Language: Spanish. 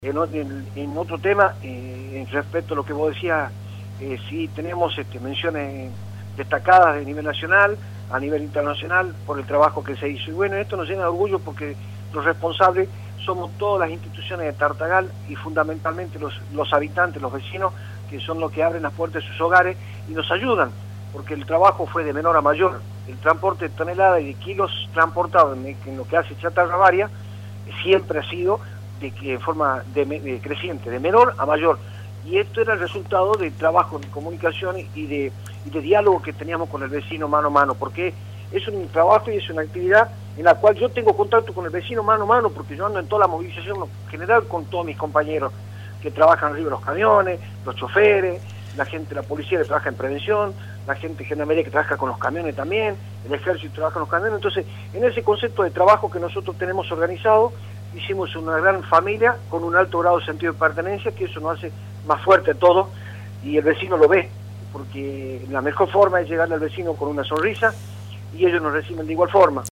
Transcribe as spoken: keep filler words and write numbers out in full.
En, en, en otro tema, eh, en respecto a lo que vos decías, eh, sí tenemos este, menciones destacadas de nivel nacional, a nivel internacional, por el trabajo que se hizo. Y bueno, esto nos llena de orgullo porque los responsables somos todas las instituciones de Tartagal y fundamentalmente los, los habitantes, los vecinos, que son los que abren las puertas de sus hogares y nos ayudan, porque el trabajo fue de menor a mayor. El transporte de toneladas y de kilos transportados en, en lo que hace chatarra varia siempre ha sido de que en forma de, de creciente, de menor a mayor. Y esto era el resultado del trabajo de comunicación y de, y de diálogo que teníamos con el vecino mano a mano, porque es un trabajo y es una actividad en la cual yo tengo contacto con el vecino mano a mano, porque yo ando en toda la movilización general con todos mis compañeros que trabajan arriba de los camiones, los choferes, la gente, la policía que trabaja en prevención, la gente gendarmería que trabaja con los camiones también, el ejército trabaja con los camiones. Entonces, en ese concepto de trabajo que nosotros tenemos organizado, hicimos una gran familia con un alto grado de sentido de pertenencia, que eso nos hace más fuerte todo, y el vecino lo ve, porque la mejor forma es llegarle al vecino con una sonrisa, y ellos nos reciben de igual forma.